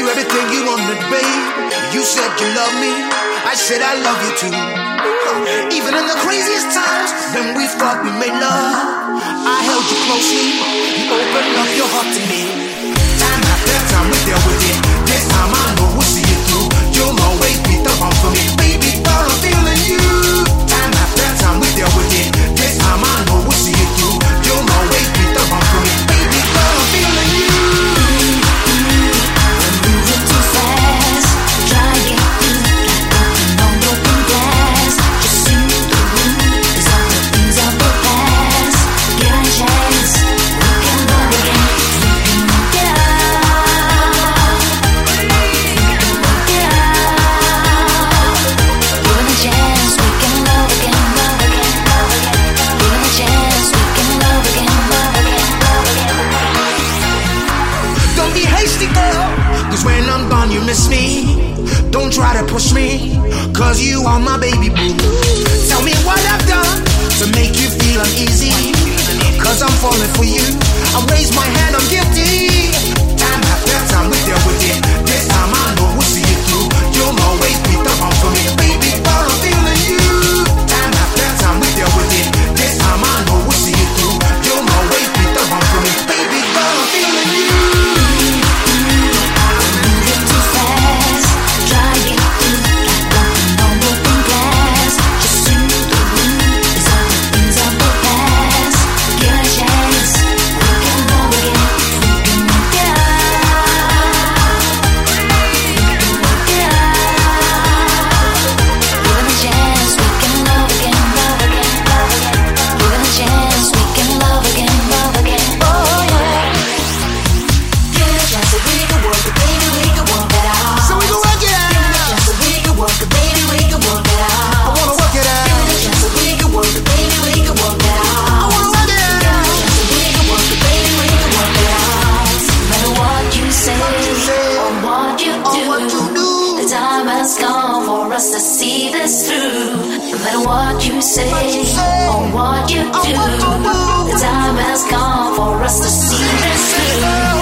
you everything you wanted, babe. You said you love me, I said I love you too. Even in the craziest times when we thought we made love, I held you closely, you opened up your heart to me. Time after time we're there with it. This time I know we'll see it through. You'll always be the one for me, baby, girl, I'm feeling you. Time after time we're there with it. This time I know we'll see it through. You'll always be the one for me, baby, girl, I'm feeling you. When I'm gone, you miss me. Don't try to push me, cause you are my baby boo. Tell me what I've done to make you feel uneasy, cause I'm falling for you. I raise my hand, I'm guilty. Time after time we're there with it. This time I know we'll see it through. You'll always be the one for me, baby, girl, I'm feeling you. Time after time we're there with it. This time I know we'll see it through. You'll always be the one for me, baby, girl, I'm feeling you. To see this through, no matter what you say or what you do, the time has come for us to see this through.